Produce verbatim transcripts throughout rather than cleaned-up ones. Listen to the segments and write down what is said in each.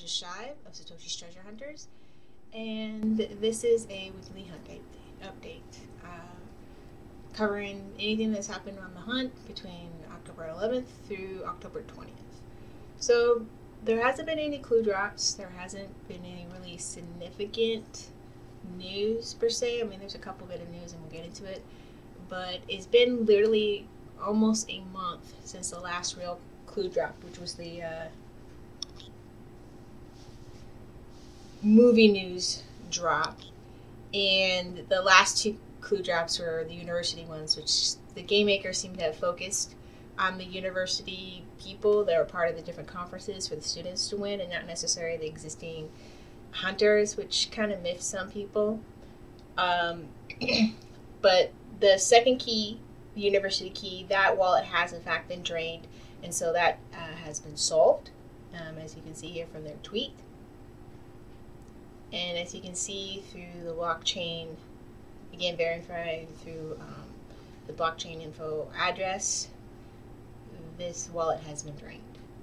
is Shive of Satoshi's Treasure Hunters, and this is a weekly hunt update, uh, covering anything that's happened on the hunt between October eleventh through October twentieth. So there hasn't been any clue drops. There hasn't been any really significant news per se. I mean, there's a couple bit of news, and we'll get into it. But it's been literally almost a month since the last real clue drop, which was the uh, movie news drop, and the last two clue drops were the university ones, which the game makers seem to have focused on the university people that are part of the different conferences for the students to win, and not necessarily the existing hunters, which kind of miffed some people. Um, but the second key, the university key, that wallet has in fact been drained, and so that uh, has been solved, um, as you can see here from their tweet. And as you can see through the blockchain, again verified through um, the blockchain info address, this wallet has been drained.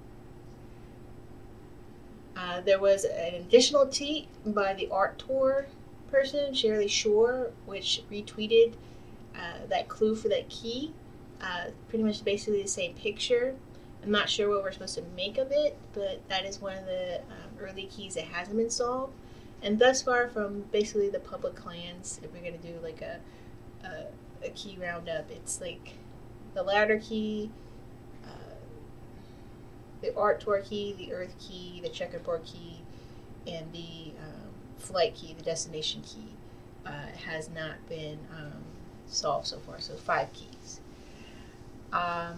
Uh, there was an additional tweet by the Art Tour person, Shirley Shore, which retweeted uh, that clue for that key. Uh, pretty much basically the same picture. I'm not sure what we're supposed to make of it, but that is one of the um, early keys that hasn't been solved. And thus far from basically the public clans, if we're going to do like a, a, a key roundup, it's like the ladder key, uh, the Art Tour key, the Earth key, the checkerboard key, and the um, flight key, the destination key, uh, has not been um, solved so far. So five keys. Um,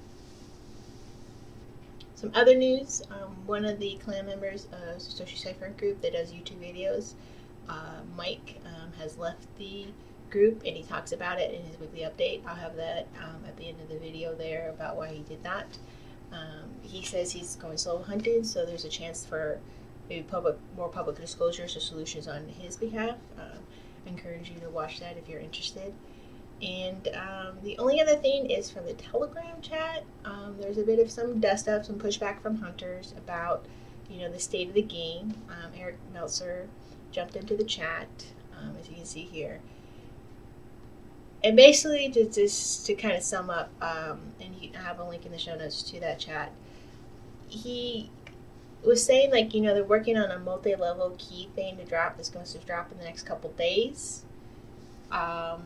Some other news, um, one of the clan members of Satoshi Cypher Group that does YouTube videos, uh, Mike, um, has left the group, and he talks about it in his weekly update. I'll have that um, at the end of the video there about why he did that. Um, he says he's going solo hunting, so there's a chance for maybe public, more public disclosures or solutions on his behalf. Uh, I encourage you to watch that if you're interested. And um, the only other thing is from the Telegram chat. Um, there's a bit of some dust up, some pushback from hunters about, you know, the state of the game. Um, Eric Meltzer jumped into the chat, um, as you can see here. And basically, to, just to kind of sum up, um, and you have a link in the show notes to that chat, he was saying, like, you know, they're working on a multi-level key thing to drop that's going to drop in the next couple days. Um...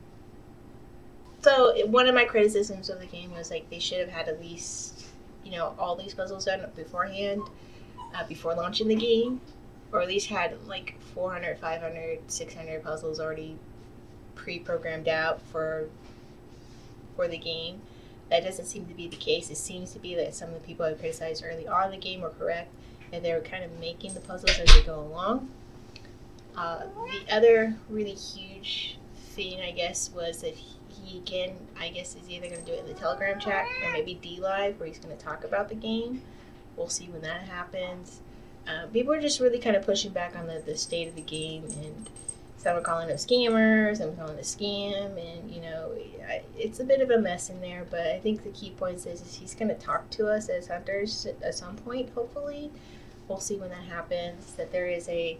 So one of my criticisms of the game was like they should have had at least, you know, all these puzzles done beforehand, uh, before launching the game, or at least had like four hundred, five hundred, six hundred puzzles already pre-programmed out for for the game. That doesn't seem to be the case. It seems to be that some of the people I criticized early on in the game were correct, and they were kind of making the puzzles as they go along. Uh, the other really huge thing, I guess, was that he, He again, I guess, is either going to do it in the Telegram chat or maybe D-Live, where he's going to talk about the game. We'll see when that happens. Uh, people are just really kind of pushing back on the, the state of the game, and some are calling them scammers, some are calling it a scam, and, you know, it's a bit of a mess in there, but I think the key point is, is he's going to talk to us as hunters at some point, hopefully. We'll see when that happens, that there is a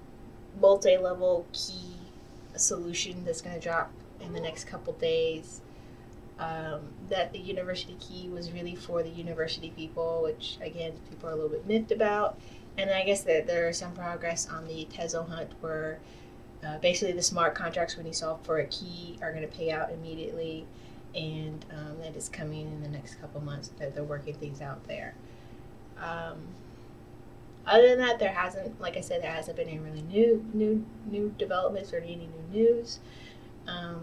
multi-level key solution that's going to drop in the next couple days, um, that the university key was really for the university people, which again people are a little bit miffed about, and I guess that there is some progress on the Tezo hunt where uh, basically the smart contracts when you solve for a key are going to pay out immediately, and um, that is coming in the next couple months, that they're working things out there. Um, other than that, there hasn't, like I said, there hasn't been any really new new new developments or any new news. Um,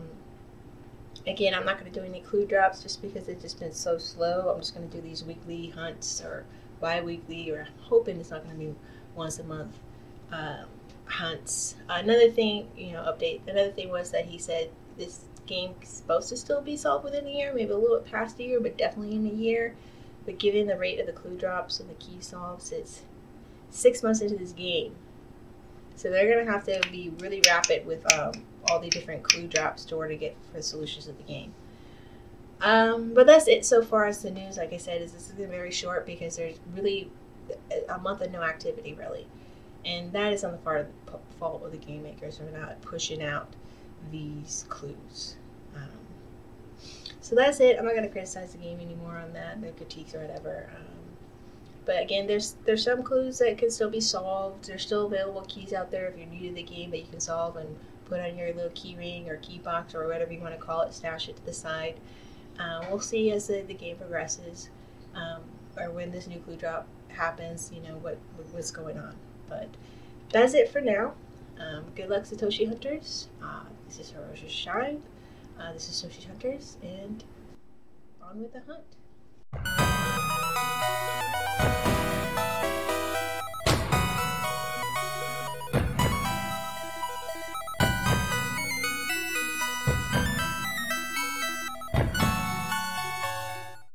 again, I'm not going to do any clue drops just because it's just been so slow. I'm just going to do these weekly hunts or bi-weekly, or hoping it's not going to be once a month um, hunts. Uh, another thing, you know, update. Another thing was that he said this game is supposed to still be solved within a year, maybe a little bit past a year, but definitely in a year. But given the rate of the clue drops and the key solves, it's six months into this game. So they're going to have to be really rapid with um, all the different clue drops in order to get for the solutions of the game. Um, but that's it so far as the news. Like I said, is this is very short because there's really a month of no activity really, and that is on the part of the fault of the game makers for not pushing out these clues. Um, so that's it. I'm not going to criticize the game anymore on that, the critiques or whatever. Um, but again, there's there's some clues that can still be solved. There's still available keys out there if you're new to the game that you can solve and put on your little key ring or key box or whatever you want to call it, stash it to the side. Um, we'll see as the, the game progresses, um, or when this new clue drop happens, you know, what what's going on. But that's it for now. Um, good luck, Satoshi Hunters. Uh, this is Hiroshi Shine. Uh, this is Satoshi Hunters, and on with the hunt.